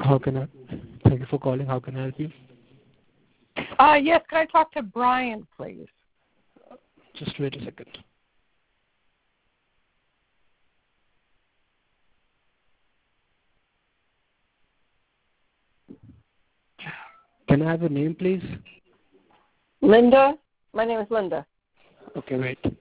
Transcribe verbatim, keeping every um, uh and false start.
How can I? Thank you for calling. How can I help you? Uh, yes, can I talk to Brian, please? Just wait a second. Can I have your name, please? Linda. My name is Linda. Okay, wait.